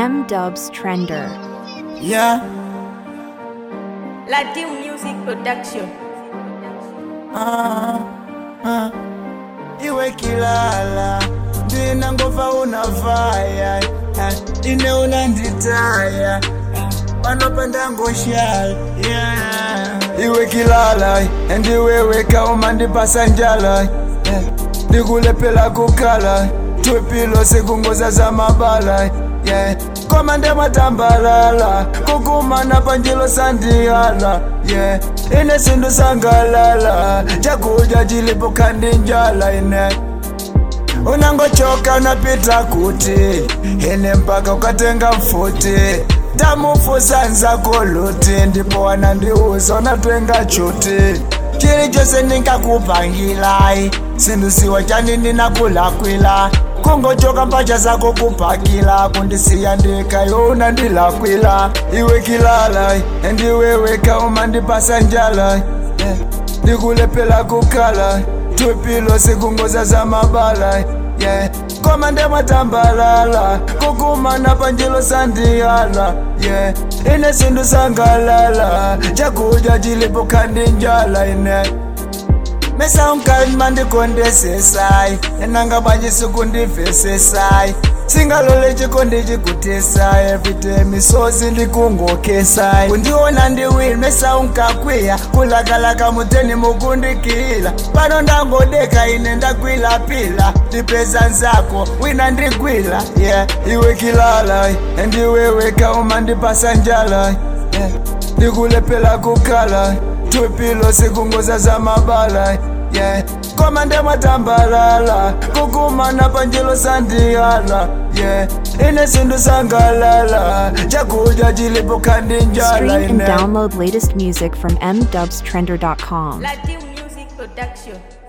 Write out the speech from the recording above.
M Dubs Trender. Yeah. Latin Music Production. Iwe kilala ndina ngova unavaya ine unanditaya panopanda ngoshala iwe kilala ndiweweka umandipasa njala ndikulepela kukala twepilo sikungoza za mabala koma ndematambalala kukumana panjilo sandiala ine sindu sangalala chakudya chilipo kandi njala ine unangochoka unapita kuti ine mpaka ukatenga mfuti tamufusa nzako luti ndipo wanandiuza unatwenga chuti chili chose ninkakupangilai sindu siwa chani ninakulakwila kungochoka mpacha zako kupakila kundisiya ndikayo unandilakwila iwe kilala ndiweweka umandipasa njala ndikulepela kukala twepilo sikungoza za mabala koma ndematambalala kukumana panjilo sandiala ine sindu sangalala chakudya chilipo kandi njala ine mesa unkani mandikondesesai enanga banji sikundivesesai singalole chikondi chikutesai everyday misozi ndikungokesai kundiona ndiwili mesa unkakwiya kulakalaka muteni mukundikila pano ndangodeka ine ndakwila pila ndipeza nzako wina ndigwila iwe kilala ndiweweka umandipasa njala ndikulepela kukala twepilo sikungoza za mabala koma ndematambalala kukumana panjilo sandiala ine sindu sangalala chakudya chilipo kandi njala Stream and download latest music from mdubstrender.com. Latin Music Production.